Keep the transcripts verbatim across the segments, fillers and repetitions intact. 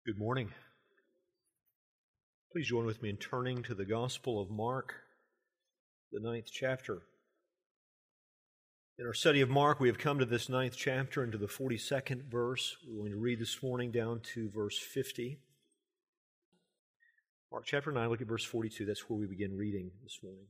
Good morning. Please join with me in turning to the Gospel of Mark, the ninth chapter. In our study of Mark, we have come to this ninth chapter and to the forty-second verse. We're going to read this morning down to verse fifty. Mark chapter nine, look at verse forty-two. That's where we begin reading this morning.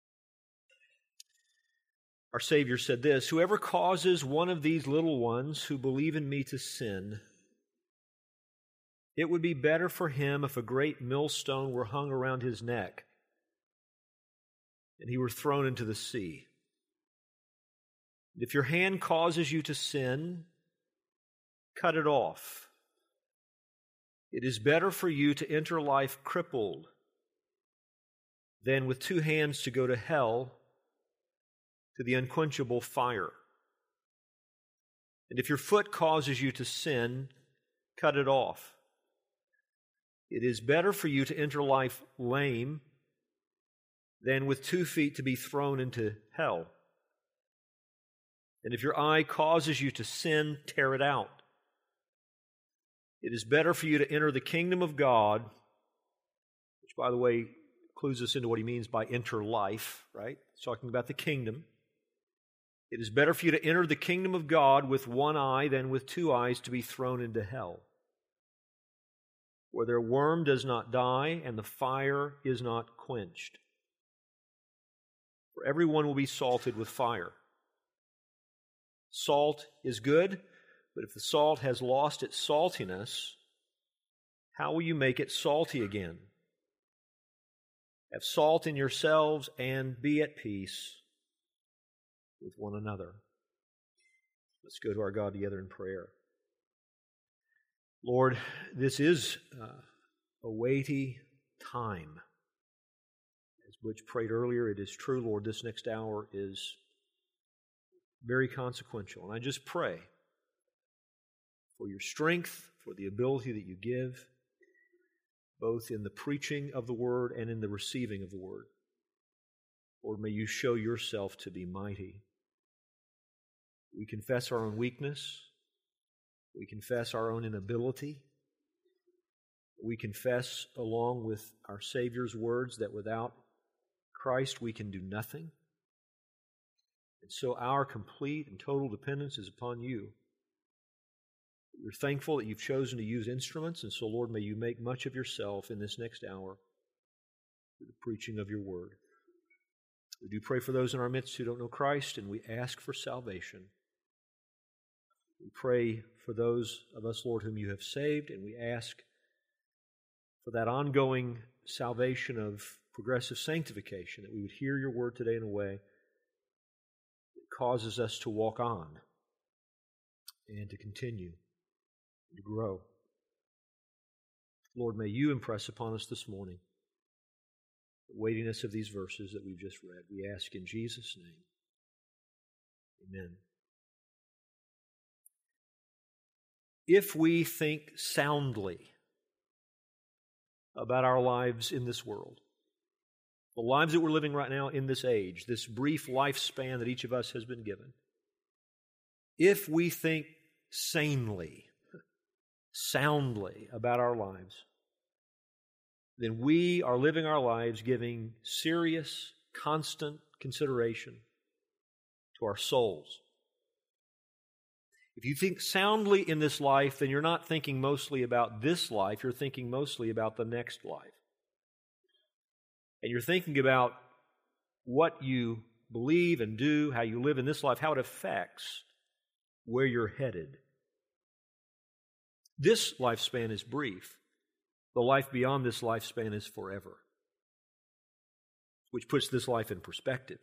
Our Savior said this, "Whoever causes one of these little ones who believe in me to sin, it would be better for him if a great millstone were hung around his neck and he were thrown into the sea. If your hand causes you to sin, cut it off. It is better for you to enter life crippled than with two hands to go to hell, to the unquenchable fire. And if your foot causes you to sin, cut it off. It is better for you to enter life lame than with two feet to be thrown into hell. And if your eye causes you to sin, tear it out. It is better for you to enter the kingdom of God," which, by the way, clues us into what he means by enter life, right? He's talking about the kingdom. "It is better for you to enter the kingdom of God with one eye than with two eyes to be thrown into hell, where their worm does not die and the fire is not quenched. For everyone will be salted with fire. Salt is good, but if the salt has lost its saltiness, how will you make it salty again? Have salt in yourselves and be at peace with one another." Let's go to our God together in prayer. Lord, this is uh, a weighty time. As Butch prayed earlier, it is true, Lord, this next hour is very consequential. And I just pray for your strength, for the ability that you give, both in the preaching of the Word and in the receiving of the Word. Lord, may you show yourself to be mighty. We confess our own weakness. We confess our own inability. We confess, along with our Savior's words, that without Christ we can do nothing. And so our complete and total dependence is upon you. We're thankful that you've chosen to use instruments, and so, Lord, may you make much of yourself in this next hour through the preaching of your word. We do pray for those in our midst who don't know Christ, and we ask for salvation. We pray for those of us, Lord, whom you have saved, and we ask for that ongoing salvation of progressive sanctification, that we would hear your word today in a way that causes us to walk on and to continue and to grow. Lord, may you impress upon us this morning the weightiness of these verses that we've just read. We ask in Jesus' name. Amen. If we think soundly about our lives in this world, the lives that we're living right now in this age, this brief lifespan that each of us has been given, if we think sanely, soundly about our lives, then we are living our lives giving serious, constant consideration to our souls. If you think soundly in this life, then you're not thinking mostly about this life, you're thinking mostly about the next life. And you're thinking about what you believe and do, how you live in this life, how it affects where you're headed. This lifespan is brief. The life beyond this lifespan is forever, which puts this life in perspective.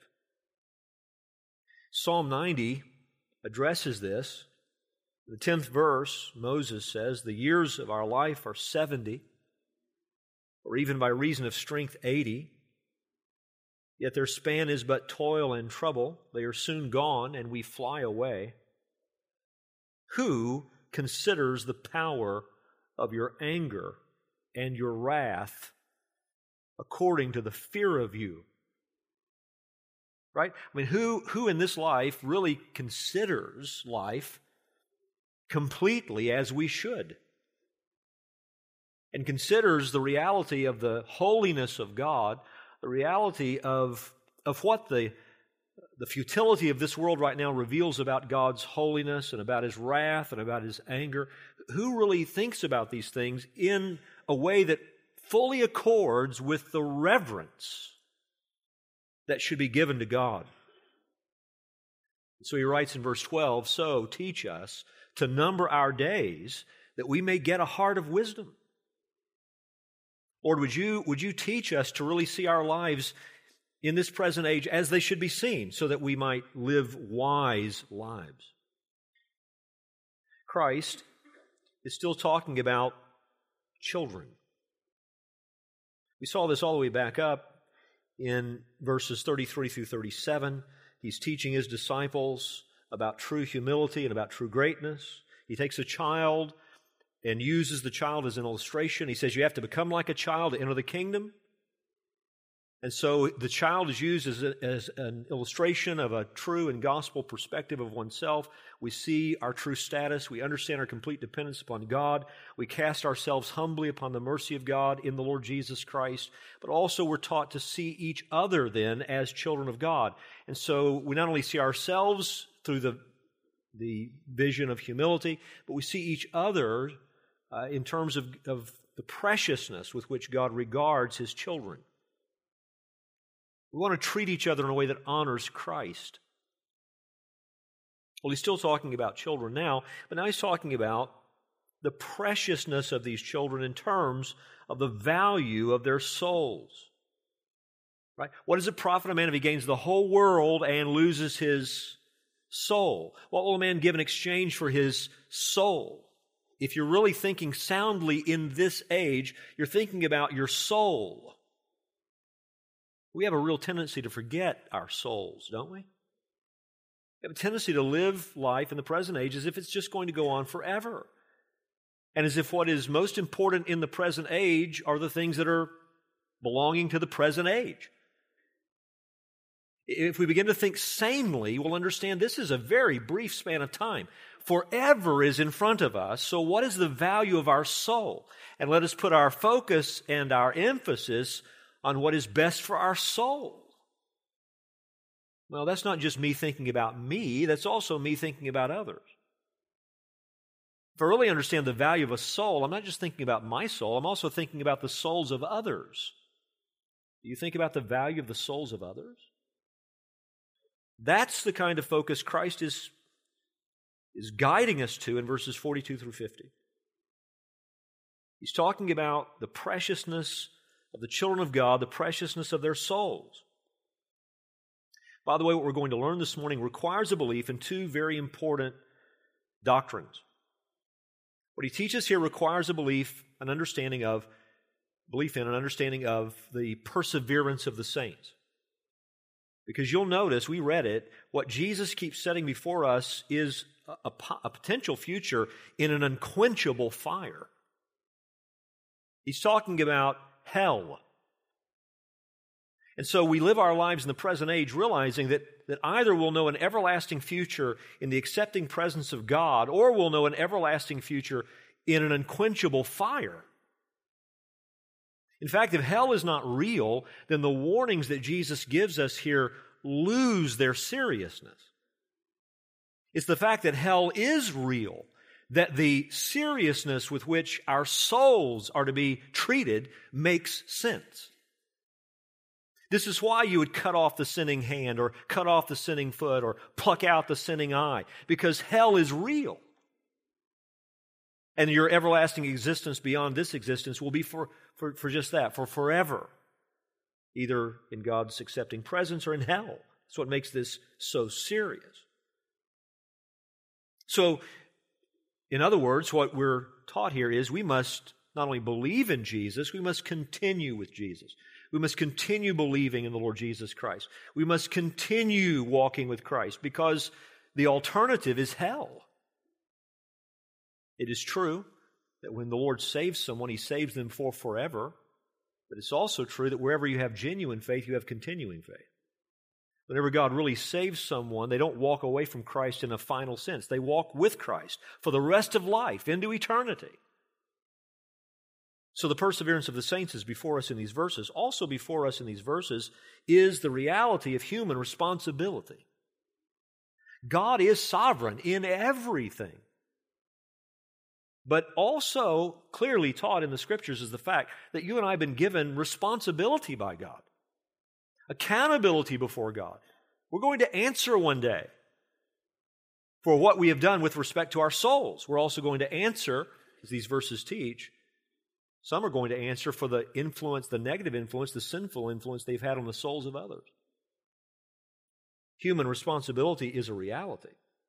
Psalm ninety addresses this. In the tenth verse, Moses says, "The years of our life are seventy, or even by reason of strength eighty. Yet their span is but toil and trouble. They are soon gone, and we fly away. Who considers the power of your anger and your wrath according to the fear of you?" Right? I mean, who, who in this life really considers life completely as we should? and considers the reality of the holiness of God, the reality of, of what the, the futility of this world right now reveals about God's holiness and about His wrath and about His anger, who really thinks about these things in a way that fully accords with the reverence that should be given to God? So he writes in verse twelve, "So teach us to number our days that we may get a heart of wisdom." Lord, would you, would you teach us to really see our lives in this present age as they should be seen, so that we might live wise lives? Christ is still talking about children. We saw this all the way back up in verses thirty-three through thirty-seven. He's teaching His disciples about true humility and about true greatness. He takes a child and uses the child as an illustration. He says you have to become like a child to enter the kingdom. And so the child is used as, a, as an illustration of a true and gospel perspective of oneself. We see our true status. We understand our complete dependence upon God. We cast ourselves humbly upon the mercy of God in the Lord Jesus Christ. But also we're taught to see each other then as children of God. And so we not only see ourselves through the, the vision of humility, but we see each other uh, in terms of, of the preciousness with which God regards His children. We want to treat each other in a way that honors Christ. Well, he's still talking about children now, but now he's talking about the preciousness of these children in terms of the value of their souls. Right? What does it profit a man if he gains the whole world and loses his soul? What will a man give in exchange for his soul? If you're really thinking soundly in this age, you're thinking about your soul. We have a real tendency to forget our souls, don't we? We have a tendency to live life in the present age as if it's just going to go on forever. And as if what is most important in the present age are the things that are belonging to the present age. If we begin to think sanely, we'll understand this is a very brief span of time. Forever is in front of us, so what is the value of our soul? And let us put our focus and our emphasis on what is best for our soul. Well, that's not just me thinking about me, that's also me thinking about others. If I really understand the value of a soul, I'm not just thinking about my soul, I'm also thinking about the souls of others. Do you think about the value of the souls of others? That's the kind of focus Christ is, is guiding us to in verses forty-two through fifty. He's talking about the preciousness of the children of God, the preciousness of their souls. By the way, what we're going to learn this morning requires a belief in two very important doctrines. What he teaches here requires a belief, an understanding of, belief in, an understanding of the perseverance of the saints. Because you'll notice, we read it, what Jesus keeps setting before us is a, a, a potential future in an unquenchable fire. He's talking about hell. And so we live our lives in the present age realizing that, that either we'll know an everlasting future in the accepting presence of God, or we'll know an everlasting future in an unquenchable fire. In fact, if hell is not real, then the warnings that Jesus gives us here lose their seriousness. It's the fact that hell is real, that the seriousness with which our souls are to be treated makes sense. This is why you would cut off the sinning hand or cut off the sinning foot or pluck out the sinning eye, because hell is real. And your everlasting existence beyond this existence will be for, for, for just that, for forever, either in God's accepting presence or in hell. That's what makes this so serious. So, in other words, what we're taught here is we must not only believe in Jesus, we must continue with Jesus. We must continue believing in the Lord Jesus Christ. We must continue walking with Christ, because the alternative is hell. It is true that when the Lord saves someone, He saves them for forever. But it's also true that wherever you have genuine faith, you have continuing faith. Whenever God really saves someone, they don't walk away from Christ in a final sense. They walk with Christ for the rest of life into eternity. So the perseverance of the saints is before us in these verses. Also before us in these verses is the reality of human responsibility. God is sovereign in everything. But also clearly taught in the Scriptures is the fact that you and I have been given responsibility by God, accountability before God. We're going to answer one day for what we have done with respect to our souls. We're also going to answer, as these verses teach, some are going to answer for the influence, the negative influence, the sinful influence they've had on the souls of others. Human responsibility is a reality.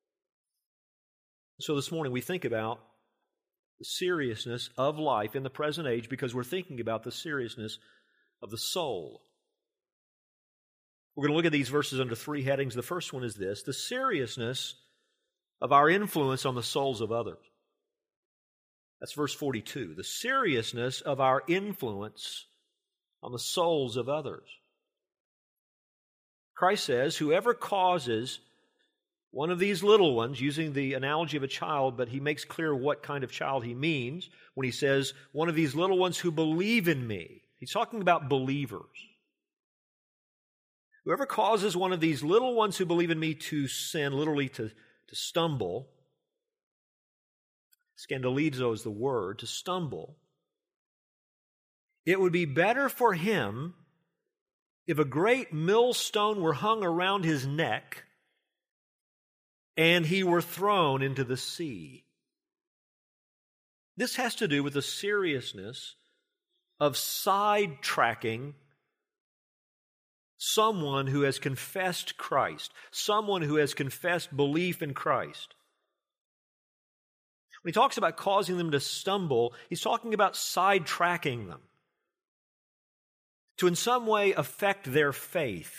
So this morning we think about the seriousness of life in the present age because we're thinking about the seriousness of the soul. We're going to look at these verses under three headings. The first one is this: the seriousness of our influence on the souls of others. That's verse forty-two. The seriousness of our influence on the souls of others. Christ says, whoever causes one of these little ones, using the analogy of a child, but he makes clear what kind of child he means when he says, one of these little ones who believe in me. He's talking about believers. Whoever causes one of these little ones who believe in me to sin, literally to, to stumble, scandalizo is the word, to stumble, it would be better for him if a great millstone were hung around his neck and he were thrown into the sea. This has to do with the seriousness of sidetracking someone who has confessed Christ, someone who has confessed belief in Christ. When he talks about causing them to stumble, he's talking about sidetracking them, to in some way affect their faith,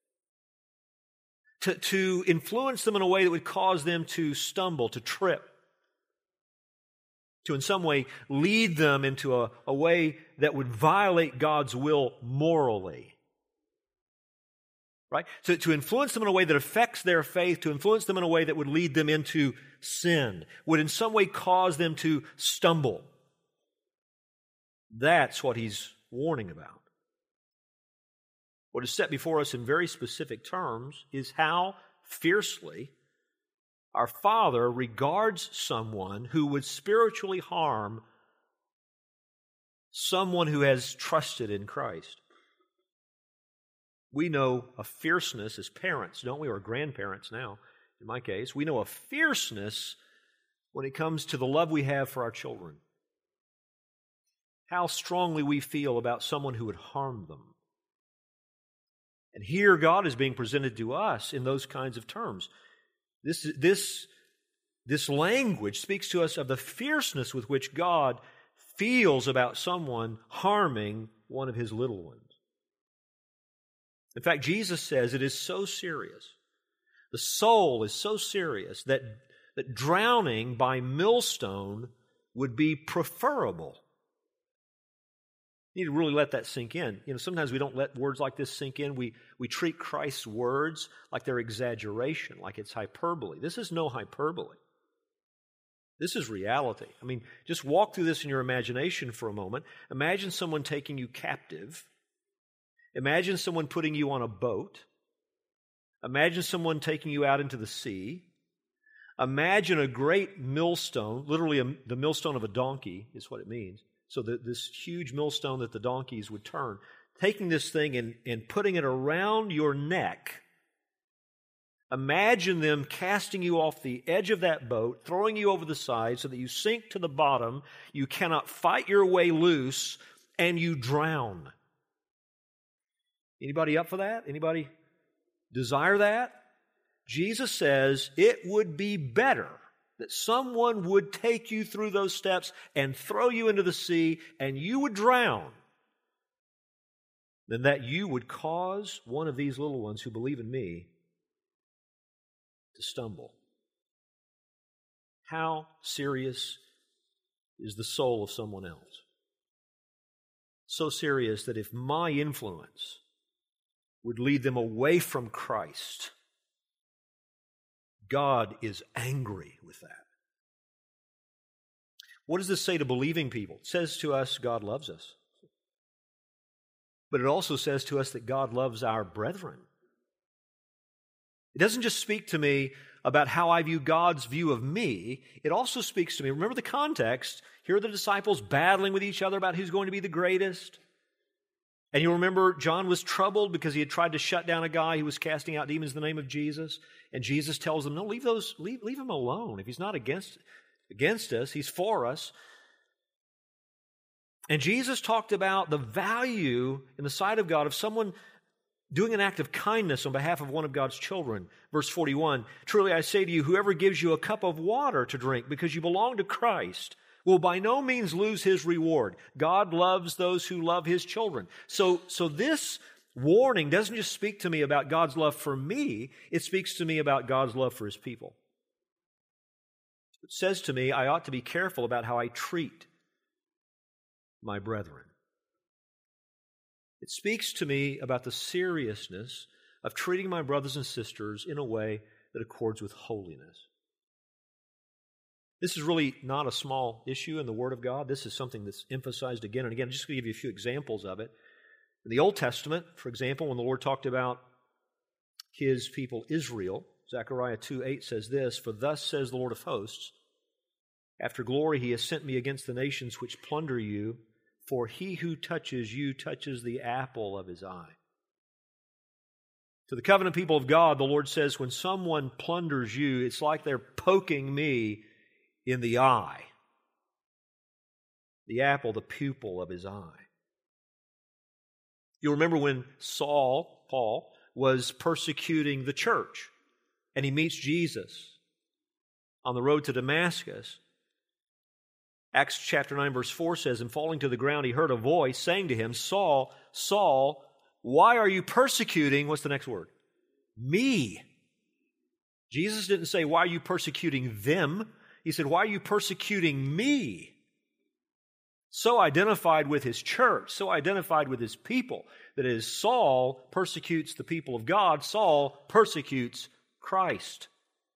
to, to influence them in a way that would cause them to stumble, to trip, to in some way lead them into a, a way that would violate God's will morally. Right? So to influence them in a way that affects their faith, to influence them in a way that would lead them into sin, would in some way cause them to stumble. That's what he's warning about. What is set before us in very specific terms is how fiercely our Father regards someone who would spiritually harm someone who has trusted in Christ. We know a fierceness as parents, don't we, or grandparents now, in my case. We know a fierceness when it comes to the love we have for our children. How strongly we feel about someone who would harm them. And here God is being presented to us in those kinds of terms. This, this, this language speaks to us of the fierceness with which God feels about someone harming one of his little ones. In fact, Jesus says it is so serious. The soul is so serious that, that drowning by millstone would be preferable. You need to really let that sink in. You know, sometimes we don't let words like this sink in. We, we treat Christ's words like they're exaggeration, like it's hyperbole. This is no hyperbole. This is reality. I mean, just walk through this in your imagination for a moment. Imagine someone taking you captive. Imagine someone putting you on a boat. Imagine someone taking you out into the sea. Imagine a great millstone, literally a, the millstone of a donkey is what it means. So that this huge millstone that the donkeys would turn, taking this thing and, and putting it around your neck. Imagine them casting you off the edge of that boat, throwing you over the side so that you sink to the bottom, you cannot fight your way loose, and you drown. Anybody up for that? Anybody desire that? Jesus says it would be better that someone would take you through those steps and throw you into the sea and you would drown than that you would cause one of these little ones who believe in me to stumble. How serious is the soul of someone else? So serious that if my influence would lead them away from Christ, God is angry with that. What does this say to believing people? It says to us God loves us. But it also says to us that God loves our brethren. It doesn't just speak to me about how I view God's view of me. It also speaks to me. Remember the context. Here are the disciples battling with each other about who's going to be the greatest. And you remember John was troubled because he had tried to shut down a guy who was casting out demons in the name of Jesus. And Jesus tells them, no, leave those, leave, leave him alone. If he's not against, against us, he's for us. And Jesus talked about the value in the sight of God of someone doing an act of kindness on behalf of one of God's children. Verse forty-one, truly I say to you, whoever gives you a cup of water to drink because you belong to Christ will by no means lose his reward. God loves those who love his children. So, so this warning doesn't just speak to me about God's love for me, it speaks to me about God's love for his people. It says to me, I ought to be careful about how I treat my brethren. It speaks to me about the seriousness of treating my brothers and sisters in a way that accords with holiness. This is really not a small issue in the Word of God. This is something that's emphasized again and again. I'm just going to give you a few examples of it. In the Old Testament, for example, when the Lord talked about his people Israel, Zechariah two eight says this, for thus says the Lord of hosts, after glory he has sent me against the nations which plunder you, for he who touches you touches the apple of his eye. To the covenant people of God, the Lord says, when someone plunders you, it's like they're poking me in the eye. The apple, the pupil of his eye. You remember when Saul, Paul, was persecuting the church, and he meets Jesus on the road to Damascus. Acts chapter nine verse four says, and falling to the ground, he heard a voice saying to him, Saul, Saul, why are you persecuting, what's the next word? Me. Jesus didn't say, why are you persecuting them? He said, why are you persecuting me? So identified with his church, so identified with his people, that as Saul persecutes the people of God, Saul persecutes Christ.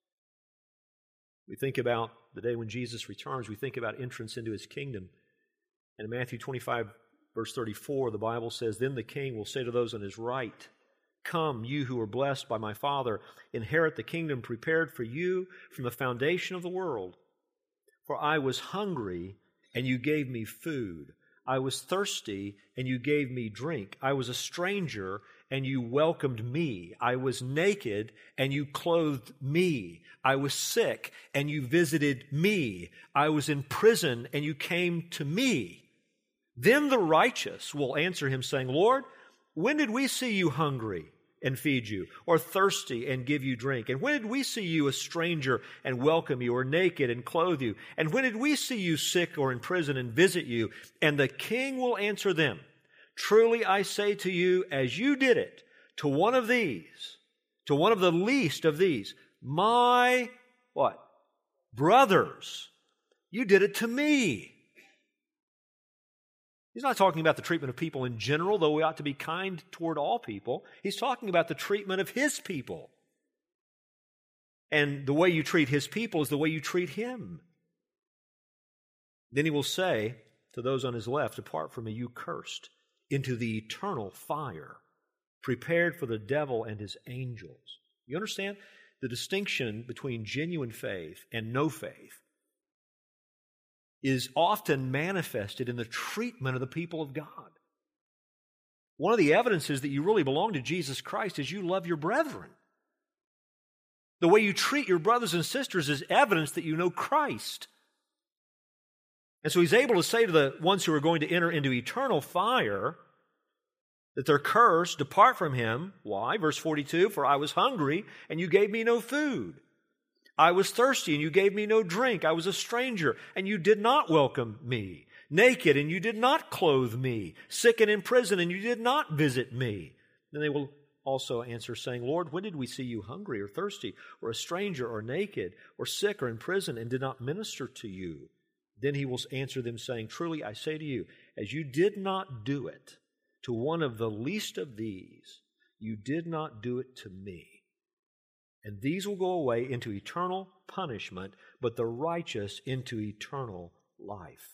We think about the day when Jesus returns, we think about entrance into his kingdom. And in Matthew twenty-five, verse thirty-four, the Bible says, then the king will say to those on his right, come, you who are blessed by my Father, inherit the kingdom prepared for you from the foundation of the world. For I was hungry, and you gave me food. I was thirsty, and you gave me drink. I was a stranger, and you welcomed me. I was naked, and you clothed me. I was sick, and you visited me. I was in prison, and you came to me. Then the righteous will answer him, saying, Lord, when did we see you hungry and feed you, or thirsty and give you drink? And when did we see you a stranger and welcome you, or naked and clothe you? And when did we see you sick or in prison and visit you? And the king will answer them, truly I say to you, as you did it to one of these, to one of the least of these, my, what? Brothers, you did it to me. He's not talking about the treatment of people in general, though we ought to be kind toward all people. He's talking about the treatment of his people. And the way you treat his people is the way you treat him. Then he will say to those on his left, depart from me, you cursed, into the eternal fire, prepared for the devil and his angels. You understand the distinction between genuine faith and no faith is often manifested in the treatment of the people of God. One of the evidences that you really belong to Jesus Christ is you love your brethren. The way you treat your brothers and sisters is evidence that you know Christ. And so he's able to say to the ones who are going to enter into eternal fire that they're cursed, depart from him. Why? Verse forty-two, for I was hungry and you gave me no food. I was thirsty and you gave me no drink. I was a stranger and you did not welcome me. Naked and you did not clothe me. Sick and in prison and you did not visit me. Then they will also answer saying, Lord, when did we see you hungry or thirsty or a stranger or naked or sick or in prison and did not minister to you? Then he will answer them saying, truly I say to you, as you did not do it to one of the least of these, you did not do it to me. And these will go away into eternal punishment, but the righteous into eternal life.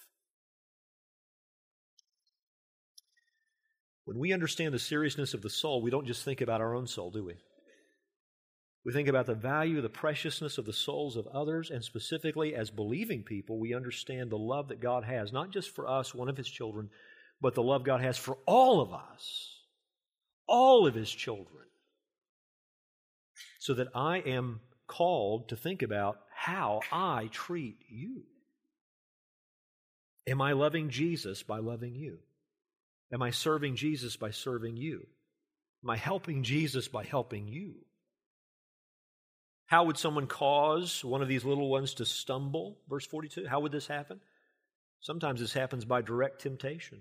When we understand the seriousness of the soul, we don't just think about our own soul, do we? We think about the value, the preciousness of the souls of others, and specifically as believing people, we understand the love that God has, not just for us, one of His children, but the love God has for all of us, all of His children. So that I am called to think about how I treat you. Am I loving Jesus by loving you? Am I serving Jesus by serving you? Am I helping Jesus by helping you? How would someone cause one of these little ones to stumble? Verse forty-two, how would this happen? Sometimes this happens by direct temptation.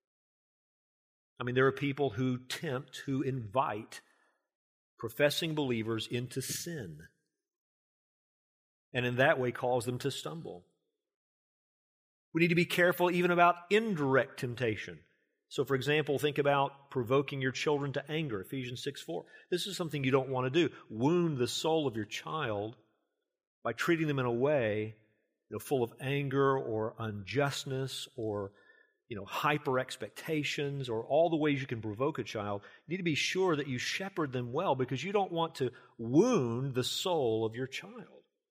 I mean, there are people who tempt, who invite professing believers into sin, and in that way cause them to stumble. We need to be careful even about indirect temptation. So, for example, think about provoking your children to anger, Ephesians six four. This is something you don't want to do. Wound the soul of your child by treating them in a way, you know, full of anger or unjustness or, you know, hyper expectations or all the ways you can provoke a child. You need to be sure that you shepherd them well because you don't want to wound the soul of your child.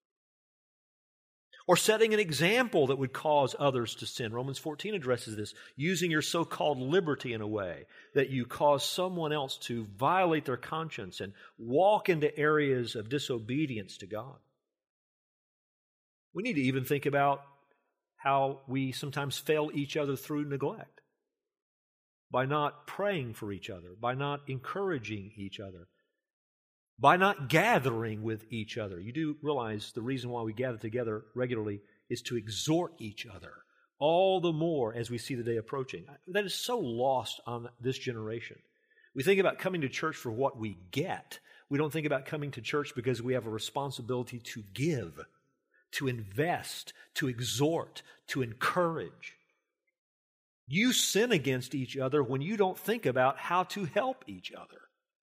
Or setting an example that would cause others to sin. Romans fourteen addresses this, using your so-called liberty in a way that you cause someone else to violate their conscience and walk into areas of disobedience to God. We need to even think about how we sometimes fail each other through neglect, by not praying for each other, by not encouraging each other, by not gathering with each other. You do realize the reason why we gather together regularly is to exhort each other, all the more as we see the day approaching. That is so lost on this generation. We think about coming to church for what we get. We don't think about coming to church because we have a responsibility to give, to invest, to exhort, to encourage. You sin against each other when you don't think about how to help each other.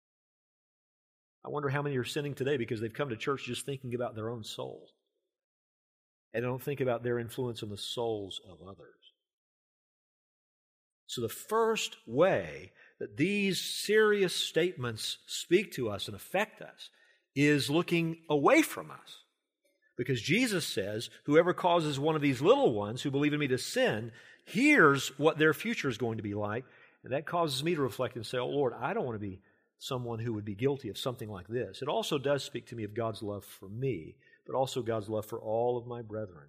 I wonder how many are sinning today because they've come to church just thinking about their own soul and don't think about their influence on the souls of others. So the first way that these serious statements speak to us and affect us is looking away from us. Because Jesus says, whoever causes one of these little ones who believe in me to sin, here's what their future is going to be like. And that causes me to reflect and say, oh Lord, I don't want to be someone who would be guilty of something like this. It also does speak to me of God's love for me, but also God's love for all of my brethren.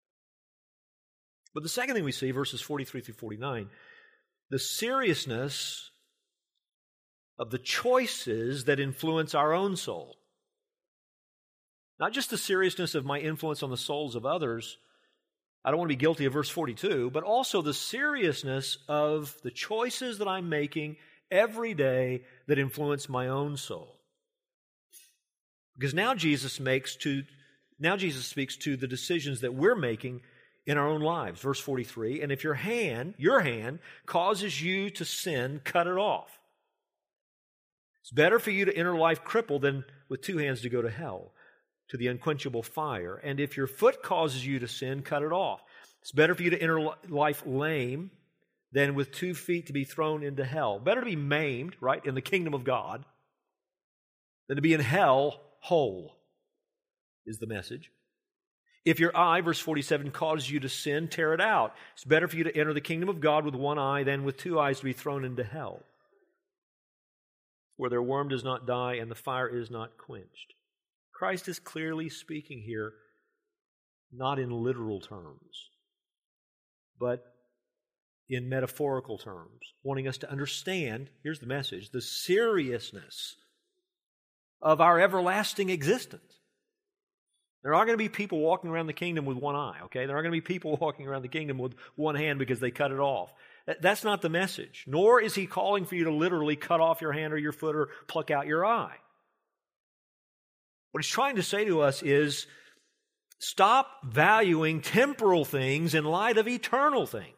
But the second thing we see, verses forty-three through forty-nine, the seriousness of the choices that influence our own soul. Not just the seriousness of my influence on the souls of others, I don't want to be guilty of verse forty-two, but also the seriousness of the choices that I'm making every day that influence my own soul. Because now Jesus makes to now Jesus speaks to the decisions that we're making in our own lives. Verse forty-three, and if your hand, your hand, causes you to sin, cut it off. It's better for you to enter life crippled than with two hands to go to hell, to the unquenchable fire. And if your foot causes you to sin, cut it off. It's better for you to enter life lame than with two feet to be thrown into hell. Better to be maimed, right, in the kingdom of God, than to be in hell whole, is the message. If your eye, verse forty-seven, causes you to sin, tear it out. It's better for you to enter the kingdom of God with one eye than with two eyes to be thrown into hell, where their worm does not die and the fire is not quenched. Christ is clearly speaking here, not in literal terms, but in metaphorical terms, wanting us to understand, here's the message, the seriousness of our everlasting existence. There are going to be people walking around the kingdom with one eye, okay? There are going to be people walking around the kingdom with one hand because they cut it off. That's not the message. Nor is he calling for you to literally cut off your hand or your foot or pluck out your eye. What he's trying to say to us is, stop valuing temporal things in light of eternal things.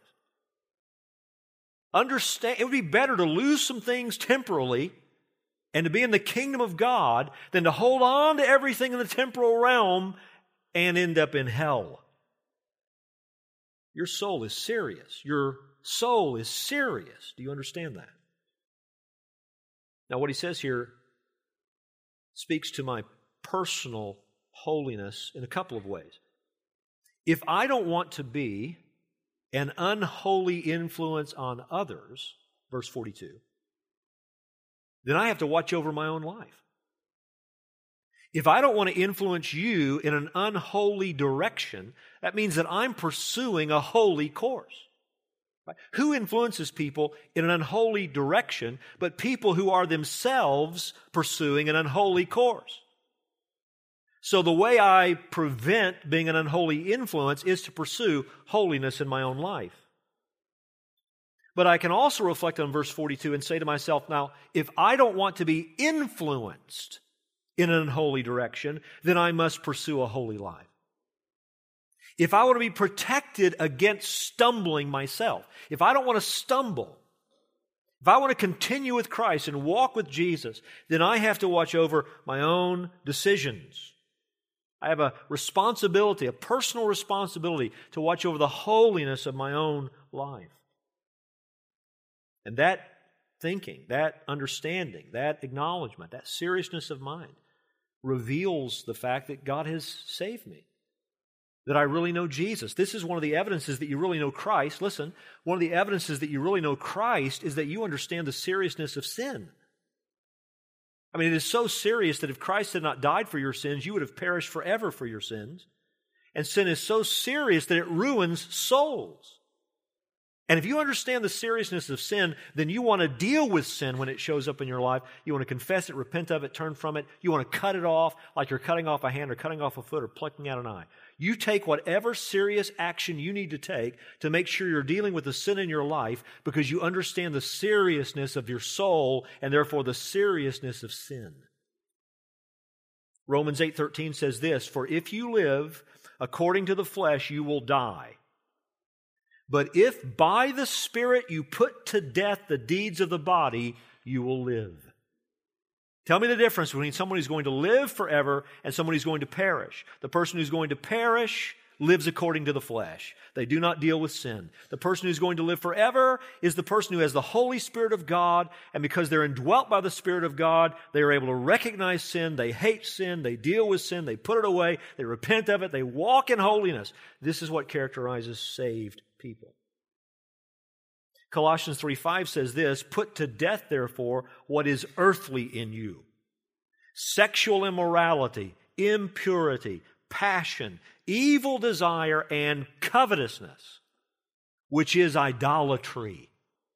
Understand, it would be better to lose some things temporally and to be in the kingdom of God than to hold on to everything in the temporal realm and end up in hell. Your soul is serious. Your soul is serious. Do you understand that? Now, what he says here speaks to my personal holiness in a couple of ways. If I don't want to be an unholy influence on others, verse forty-two, then I have to watch over my own life. If I don't want to influence you in an unholy direction, that means that I'm pursuing a holy course. Right? Who influences people in an unholy direction but people who are themselves pursuing an unholy course? So the way I prevent being an unholy influence is to pursue holiness in my own life. But I can also reflect on verse forty-two and say to myself, now, if I don't want to be influenced in an unholy direction, then I must pursue a holy life. If I want to be protected against stumbling myself, if I don't want to stumble, if I want to continue with Christ and walk with Jesus, then I have to watch over my own decisions. I have a responsibility, a personal responsibility to watch over the holiness of my own life. And that thinking, that understanding, that acknowledgement, that seriousness of mind reveals the fact that God has saved me, that I really know Jesus. This is one of the evidences that you really know Christ. Listen, one of the evidences that you really know Christ is that you understand the seriousness of sin. I mean, it is so serious that if Christ had not died for your sins, you would have perished forever for your sins. And sin is so serious that it ruins souls. And if you understand the seriousness of sin, then you want to deal with sin when it shows up in your life. You want to confess it, repent of it, turn from it. You want to cut it off like you're cutting off a hand or cutting off a foot or plucking out an eye. You take whatever serious action you need to take to make sure you're dealing with the sin in your life because you understand the seriousness of your soul and therefore the seriousness of sin. Romans eight thirteen says this, "For if you live according to the flesh, you will die. But if by the Spirit you put to death the deeds of the body, you will live." Tell me the difference between someone who's going to live forever and someone who's going to perish. The person who's going to perish lives according to the flesh. They do not deal with sin. The person who's going to live forever is the person who has the Holy Spirit of God, and because they're indwelt by the Spirit of God, they are able to recognize sin, they hate sin, they deal with sin, they put it away, they repent of it, they walk in holiness. This is what characterizes saved people. Colossians three five says this, "Put to death, therefore, what is earthly in you. Sexual immorality, impurity, passion, evil desire, and covetousness, which is idolatry."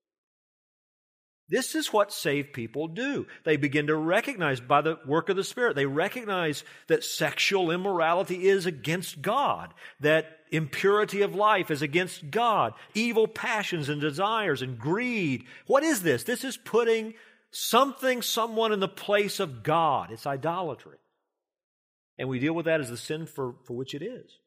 This is what saved people do. They begin to recognize by the work of the Spirit, they recognize that sexual immorality is against God, that impurity of life is against God, evil passions and desires and greed. What is this? This is putting something, someone in the place of God. It's idolatry. And we deal with that as the sin for, for which it is.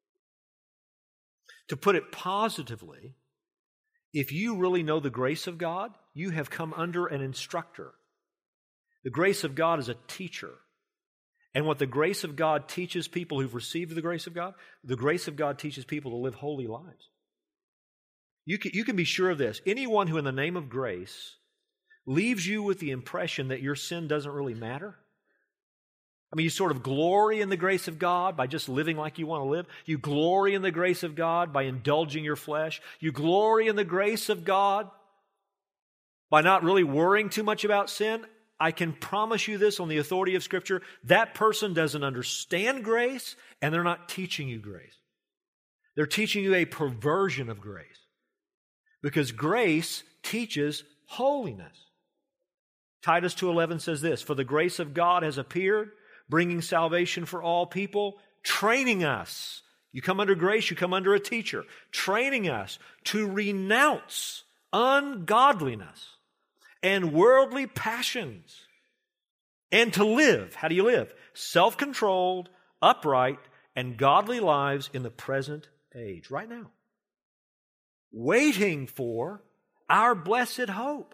To put it positively, if you really know the grace of God, you have come under an instructor. The grace of God is a teacher. And what the grace of God teaches people who've received the grace of God, the grace of God teaches people to live holy lives. You can, you can be sure of this. Anyone who in the name of grace leaves you with the impression that your sin doesn't really matter, I mean, you sort of glory in the grace of God by just living like you want to live. You glory in the grace of God by indulging your flesh. You glory in the grace of God by not really worrying too much about sin. I can promise you this on the authority of Scripture, that person doesn't understand grace and they're not teaching you grace. They're teaching you a perversion of grace. Because grace teaches holiness. Titus two eleven says this, "For the grace of God has appeared, bringing salvation for all people, training us." You come under grace, you come under a teacher. Training us to renounce ungodliness and worldly passions, and to live. How do you live? Self-controlled, upright, and godly lives in the present age, right now. Waiting for our blessed hope,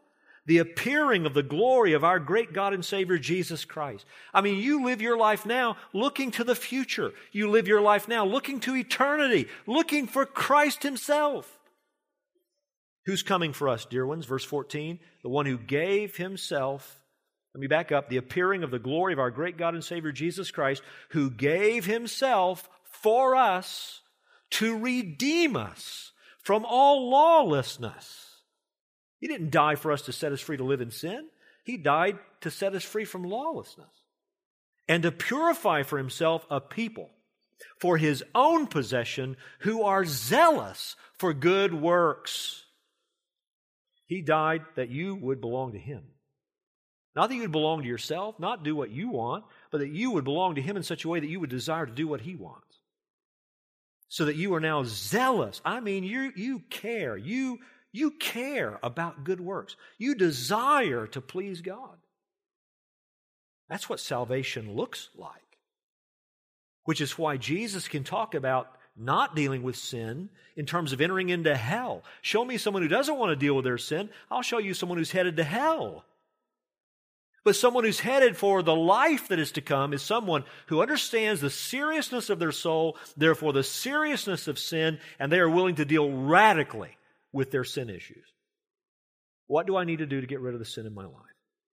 the appearing of the glory of our great God and Savior Jesus Christ. I mean, you live your life now looking to the future. You live your life now looking to eternity, looking for Christ Himself. Who's coming for us, dear ones? Verse fourteen, the one who gave Himself, let me back up, the appearing of the glory of our great God and Savior Jesus Christ, who gave Himself for us to redeem us from all lawlessness. He didn't die for us to set us free to live in sin. He died to set us free from lawlessness and to purify for Himself a people for His own possession who are zealous for good works. He died that you would belong to Him. Not that you would belong to yourself, not do what you want, but that you would belong to Him in such a way that you would desire to do what He wants. So that you are now zealous. I mean, you, you care. You You care about good works. You desire to please God. That's what salvation looks like. Which is why Jesus can talk about not dealing with sin in terms of entering into hell. Show me someone who doesn't want to deal with their sin. I'll show you someone who's headed to hell. But someone who's headed for the life that is to come is someone who understands the seriousness of their soul, therefore the seriousness of sin, and they are willing to deal radically with their sin issues. What do I need to do to get rid of the sin in my life?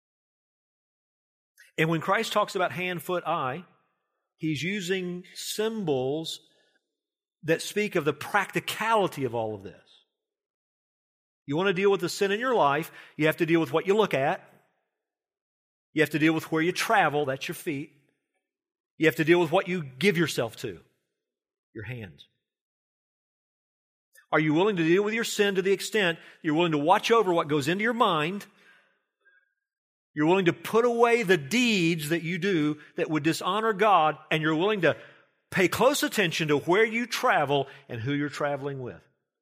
And when Christ talks about hand, foot, eye, He's using symbols that speak of the practicality of all of this. You want to deal with the sin in your life, you have to deal with what you look at. You have to deal with where you travel, that's your feet. You have to deal with what you give yourself to, your hands. Are you willing to deal with your sin to the extent you're willing to watch over what goes into your mind? You're willing to put away the deeds that you do that would dishonor God, and you're willing to pay close attention to where you travel and who you're traveling with.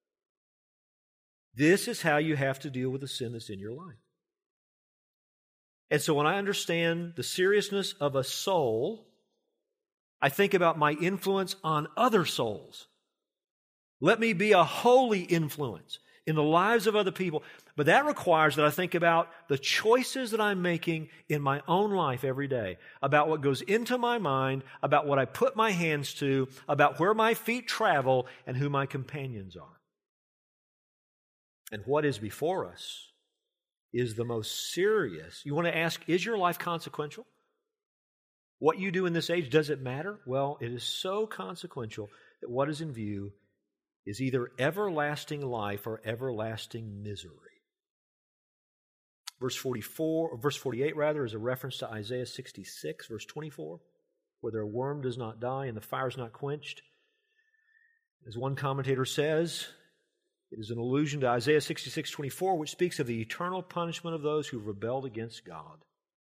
This is how you have to deal with the sin that's in your life. And so when I understand the seriousness of a soul, I think about my influence on other souls. Let me be a holy influence in the lives of other people. But that requires that I think about the choices that I'm making in my own life every day, about what goes into my mind, about what I put my hands to, about where my feet travel, and who my companions are. And what is before us is the most serious. You want to ask, is your life consequential? What you do in this age, does it matter? Well, it is so consequential that what is in view is either everlasting life or everlasting misery. Verse forty-four, or verse forty-eight rather, is a reference to Isaiah sixty-six, verse twenty-four, where their worm does not die and the fire is not quenched. As one commentator says, it is an allusion to Isaiah sixty-six, twenty-four, which speaks of the eternal punishment of those who rebelled against God.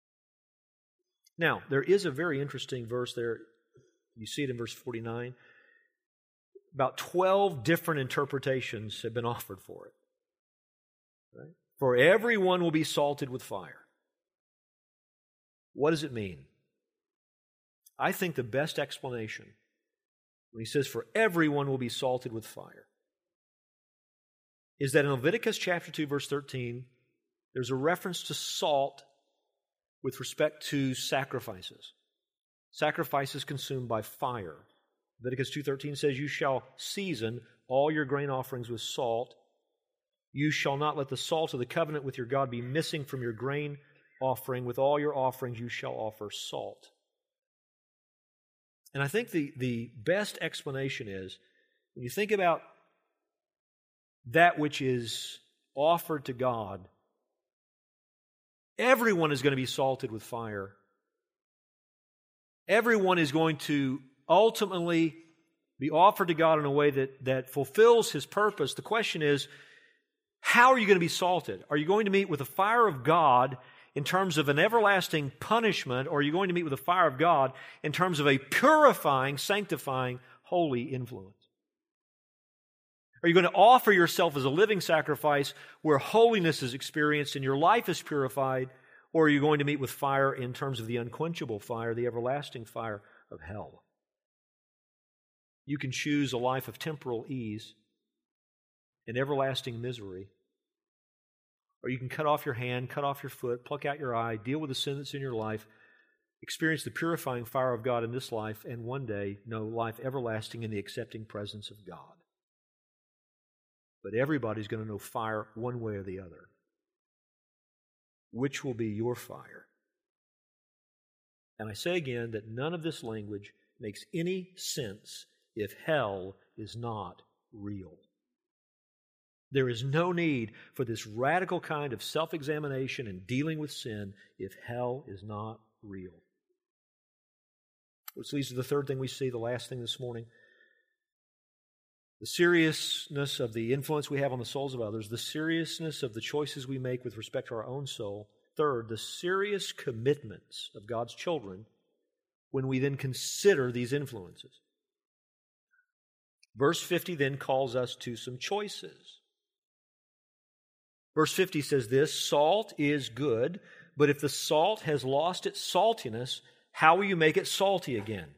Now, there is a very interesting verse there. You see it in verse forty-nine. About twelve different interpretations have been offered for it. Right? For everyone will be salted with fire. What does it mean? I think the best explanation, when he says for everyone will be salted with fire, is that in Leviticus chapter two, verse thirteen, there's a reference to salt with respect to sacrifices. Sacrifices consumed by fire. Leviticus two thirteen says, you shall season all your grain offerings with salt. You shall not let the salt of the covenant with your God be missing from your grain offering. With all your offerings you shall offer salt. And I think the, the best explanation is, when you think about that which is offered to God, everyone is going to be salted with fire. Everyone is going to ultimately be offered to God in a way that, that fulfills His purpose. The question is, how are you going to be salted? Are you going to meet with the fire of God in terms of an everlasting punishment, or are you going to meet with the fire of God in terms of a purifying, sanctifying, holy influence? Are you going to offer yourself as a living sacrifice where holiness is experienced and your life is purified, or are you going to meet with fire in terms of the unquenchable fire, the everlasting fire of hell? You can choose a life of temporal ease and everlasting misery, Or you can cut off your hand, cut off your foot, pluck out your eye, deal with the sin that's in your life, experience the purifying fire of God in this life, and one day know life everlasting in the accepting presence of God. But everybody's going to know fire one way or the other. Which will be your fire? And I say again that none of this language makes any sense if hell is not real. There is no need for this radical kind of self-examination and dealing with sin if hell is not real. Which leads to the third thing we see, the last thing this morning. The seriousness of the influence we have on the souls of others, the seriousness of the choices we make with respect to our own soul. Third, the serious commitments of God's children when we then consider these influences. Verse fifty then calls us to some choices. Verse fifty says this, salt is good, but if the salt has lost its saltiness, how will you make it salty again?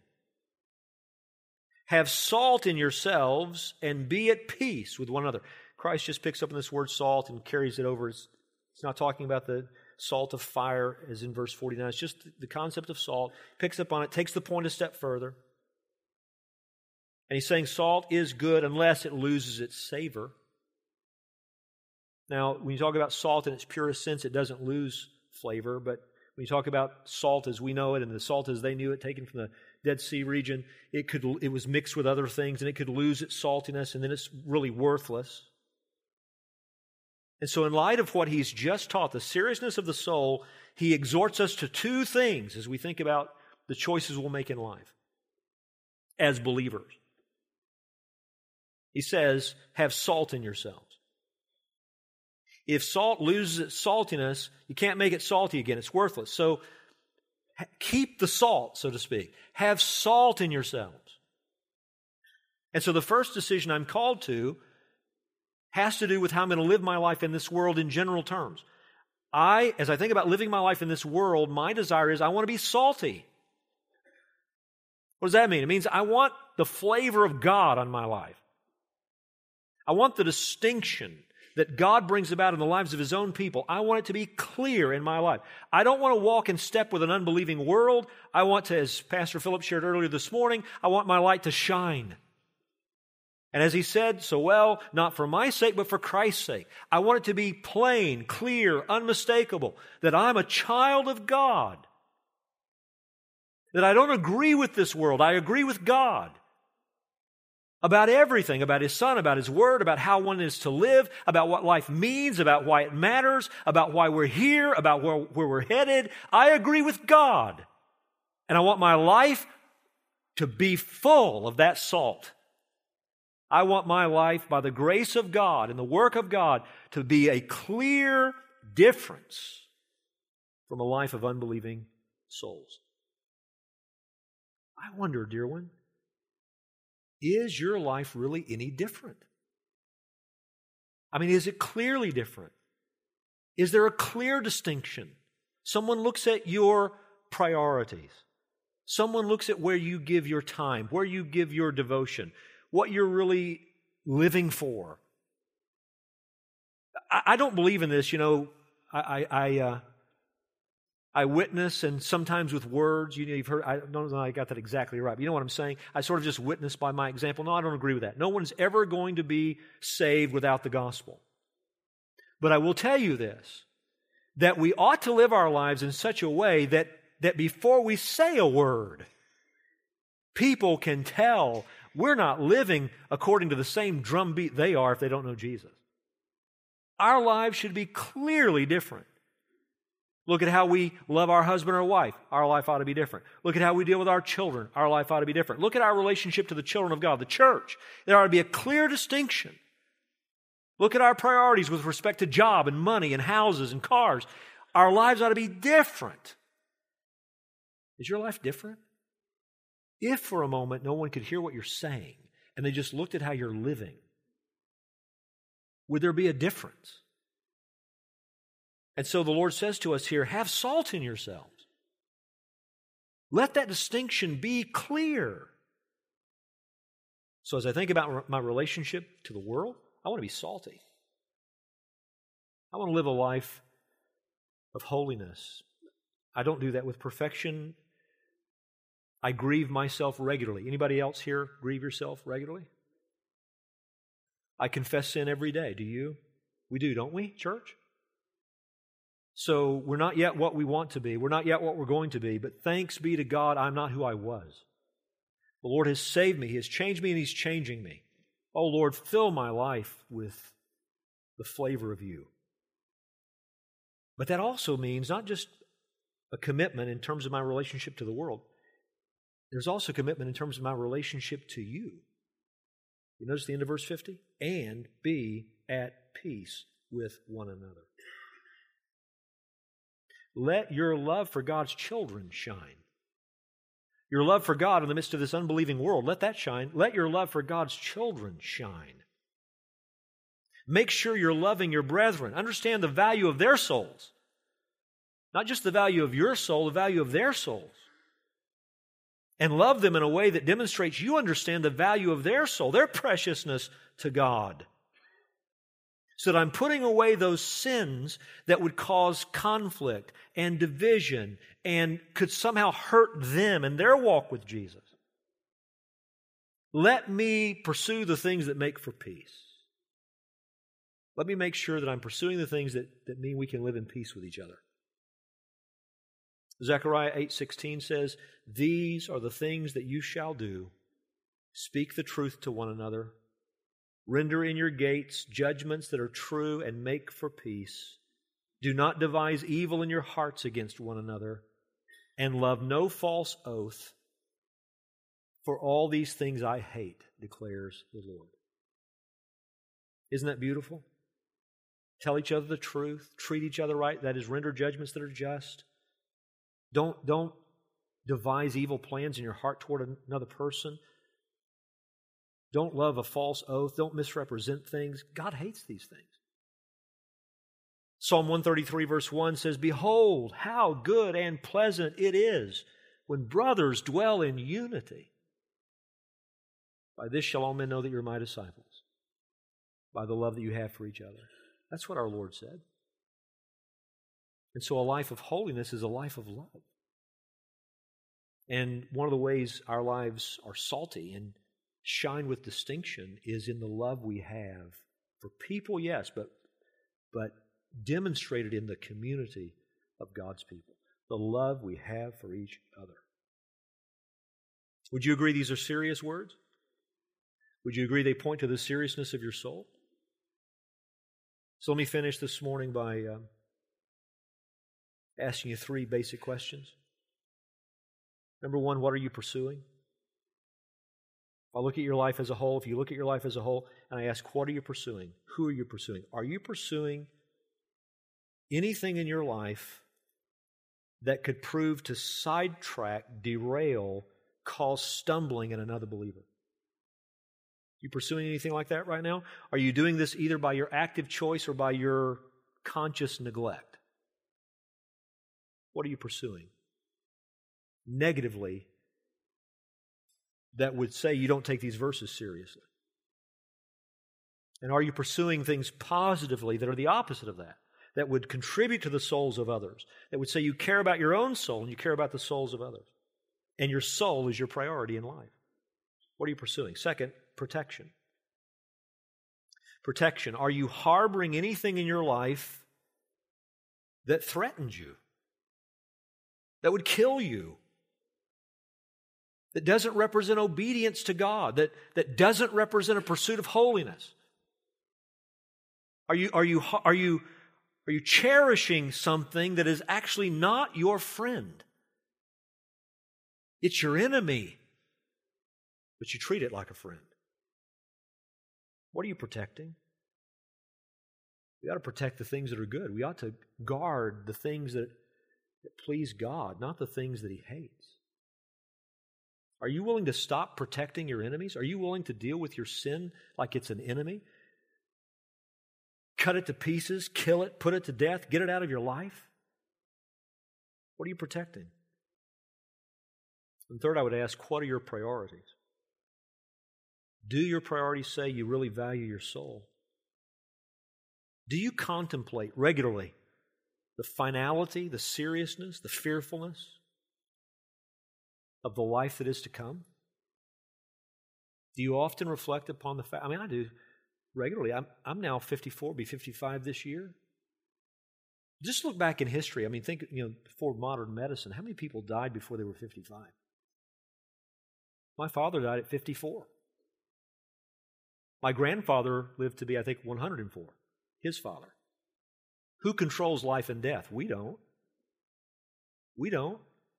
Have salt in yourselves and be at peace with one another. Christ just picks up on this word salt and carries it over. It's, it's not talking about the salt of fire as in verse forty-nine. It's just the concept of salt. Picks up on it, takes the point a step further. And he's saying salt is good unless it loses its savor. Now, when you talk about salt in its purest sense, it doesn't lose flavor, but when you talk about salt as we know it and the salt as they knew it, taken from the Dead Sea region, it could it was mixed with other things and it could lose its saltiness and then it's really worthless. And so in light of what he's just taught, the seriousness of the soul, he exhorts us to two things as we think about the choices we'll make in life as believers. He says, have salt in yourselves. If salt loses its saltiness, you can't make it salty again. It's worthless. So keep the salt, so to speak. Have salt in yourselves. And so the first decision I'm called to has to do with how I'm going to live my life in this world in general terms. I, as I think about living my life in this world, my desire is I want to be salty. What does that mean? It means I want the flavor of God on my life. I want the distinction that God brings about in the lives of His own people. I want it to be clear in my life. I don't want to walk in step with an unbelieving world. I want to, as Pastor Philip shared earlier this morning, I want my light to shine. And as he said so well, not for my sake, but for Christ's sake. I want it to be plain, clear, unmistakable, that I'm a child of God. That I don't agree with this world, I agree with God. About everything, about His Son, about His Word, about how one is to live, about what life means, about why it matters, about why we're here, about where, where we're headed. I agree with God. And I want my life to be full of that salt. I want my life, by the grace of God and the work of God, to be a clear difference from a life of unbelieving souls. I wonder, dear one, is your life really any different? I mean, is it clearly different? Is there a clear distinction? Someone looks at your priorities. Someone looks at where you give your time, where you give your devotion, what you're really living for. I, I don't believe in this, you know, I, I, I, uh, I witness, and sometimes with words, you know, you've heard, I don't know I got that exactly right, but you know what I'm saying? I sort of just witness by my example. No, I don't agree with that. No one's ever going to be saved without the gospel. But I will tell you this, that we ought to live our lives in such a way that, that before we say a word, people can tell we're not living according to the same drumbeat they are if they don't know Jesus. Our lives should be clearly different. Look at how we love our husband or wife. Our life ought to be different. Look at how we deal with our children. Our life ought to be different. Look at our relationship to the children of God, the church. There ought to be a clear distinction. Look at our priorities with respect to job and money and houses and cars. Our lives ought to be different. Is your life different? If for a moment no one could hear what you're saying and they just looked at how you're living, would there be a difference? And so the Lord says to us here, have salt in yourselves. Let that distinction be clear. So as I think about my relationship to the world, I want to be salty. I want to live a life of holiness. I don't do that with perfection. I grieve myself regularly. Anybody else here grieve yourself regularly? I confess sin every day. Do you? We do, don't we, church? So we're not yet what we want to be. We're not yet what we're going to be. But thanks be to God, I'm not who I was. The Lord has saved me. He has changed me, and He's changing me. Oh, Lord, fill my life with the flavor of You. But that also means not just a commitment in terms of my relationship to the world. There's also commitment in terms of my relationship to You. You notice the end of verse fifty? And be at peace with one another. Let your love for God's children shine. Your love for God in the midst of this unbelieving world, let that shine. Let your love for God's children shine. Make sure you're loving your brethren. Understand the value of their souls. Not just the value of your soul, the value of their souls. And love them in a way that demonstrates you understand the value of their soul, their preciousness to God. So that I'm putting away those sins that would cause conflict and division and could somehow hurt them in their walk with Jesus. Let me pursue the things that make for peace. Let me make sure that I'm pursuing the things that, that mean we can live in peace with each other. Zechariah eight sixteen says, "These are the things that you shall do. Speak the truth to one another. Render in your gates judgments that are true and make for peace. Do not devise evil in your hearts against one another, and love no false oath. For all these things I hate, declares the Lord." Isn't that beautiful? Tell each other the truth. Treat each other right. That is, render judgments that are just. Don't, don't devise evil plans in your heart toward another person. Don't love a false oath. Don't misrepresent things. God hates these things. Psalm one thirty-three verse one says, "Behold, how good and pleasant it is when brothers dwell in unity. By this shall all men know that you're my disciples, by the love that you have for each other." That's what our Lord said. And so a life of holiness is a life of love. And one of the ways our lives are salty and shine with distinction is in the love we have for people, yes, but, but demonstrated in the community of God's people. The love we have for each other. Would you agree these are serious words? Would you agree they point to the seriousness of your soul? So let me finish this morning by uh, asking you three basic questions. Number one, what are you pursuing? If I look at your life as a whole, if you look at your life as a whole, and I ask, what are you pursuing? Who are you pursuing? Are you pursuing anything in your life that could prove to sidetrack, derail, cause stumbling in another believer? You pursuing anything like that right now? Are you doing this either by your active choice or by your conscious neglect? What are you pursuing? Negatively, that would say you don't take these verses seriously. And are you pursuing things positively that are the opposite of that, that would contribute to the souls of others, that would say you care about your own soul and you care about the souls of others, and your soul is your priority in life? What are you pursuing? Second, protection. Protection. Are you harboring anything in your life that threatens you, that would kill you, that doesn't represent obedience to God, that, that doesn't represent a pursuit of holiness? Are you, are you, are you, are you cherishing something that is actually not your friend? It's your enemy, but you treat it like a friend. What are you protecting? We ought to protect the things that are good. We ought to guard the things that, that please God, not the things that He hates. Are you willing to stop protecting your enemies? Are you willing to deal with your sin like it's an enemy? Cut it to pieces, kill it, put it to death, get it out of your life? What are you protecting? And third, I would ask, what are your priorities? Do your priorities say you really value your soul? Do you contemplate regularly the finality, the seriousness, the fearfulness of the life that is to come? Do you often reflect upon the fact? I mean, I do regularly. I'm, I'm now fifty-four, be fifty-five this year. Just look back in history. I mean, think, you know, before modern medicine, how many people died before they were fifty-five? My father died at fifty-four. My grandfather lived to be, I think, one hundred four, his father. Who controls life and death? We don't. We don't.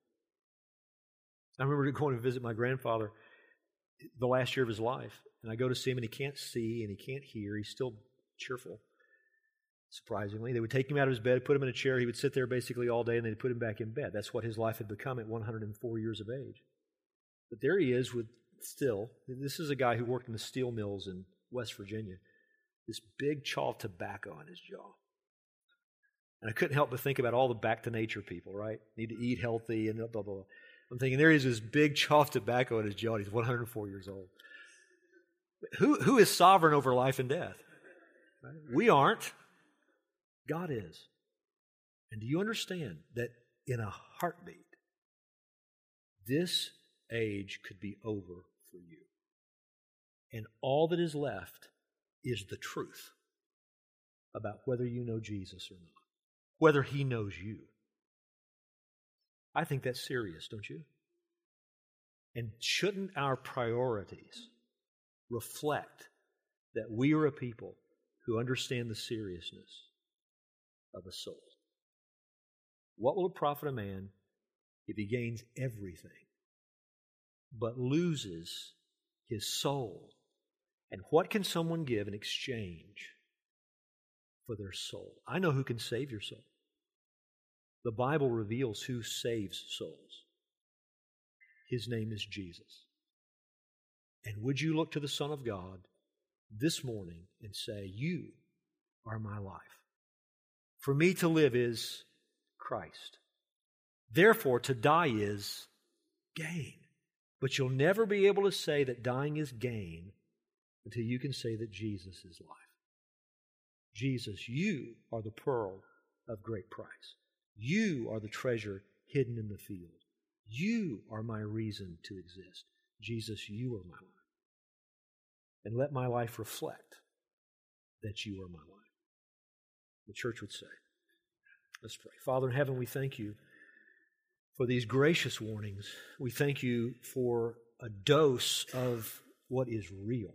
I remember going to visit my grandfather the last year of his life, and I go to see him, and he can't see, and he can't hear. He's still cheerful, surprisingly. They would take him out of his bed, put him in a chair. He would sit there basically all day, and they'd put him back in bed. That's what his life had become at one hundred four years of age. But there he is with still, this is a guy who worked in the steel mills in West Virginia, this big chaw of tobacco on his jaw. And I couldn't help but think about all the back to nature people, right? Need to eat healthy and blah, blah, blah. I'm thinking, there he is, this big chaw of tobacco in his jaw. He's one hundred four years old. Who, who is sovereign over life and death? Right? We aren't. God is. And do you understand that in a heartbeat, this age could be over for you? And all that is left is the truth about whether you know Jesus or not, whether He knows you. I think that's serious, don't you? And shouldn't our priorities reflect that we are a people who understand the seriousness of a soul? What will it profit a man if he gains everything but loses his soul? And what can someone give in exchange for their soul? I know who can save your soul. The Bible reveals who saves souls. His name is Jesus. And would you look to the Son of God this morning and say, you are my life. For me to live is Christ. Therefore, to die is gain. But you'll never be able to say that dying is gain until you can say that Jesus is life. Jesus, you are the pearl of great price. You are the treasure hidden in the field. You are my reason to exist. Jesus, you are my life. And let my life reflect that you are my life. The church would say. Let's pray. Father in heaven, we thank you for these gracious warnings. We thank you for a dose of what is real.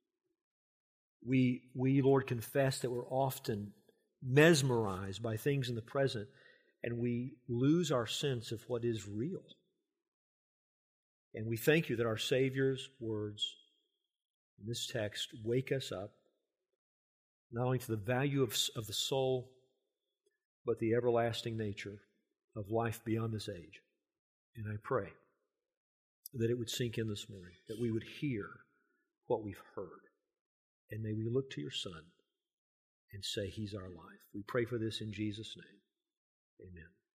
We, we, Lord, confess that we're often mesmerized by things in the present, and we lose our sense of what is real. And we thank you that our Savior's words in this text wake us up, not only to the value of, of the soul, but the everlasting nature of life beyond this age. And I pray that it would sink in this morning, that we would hear what we've heard. And may we look to your Son and say, He's our life. We pray for this in Jesus' name. Amen.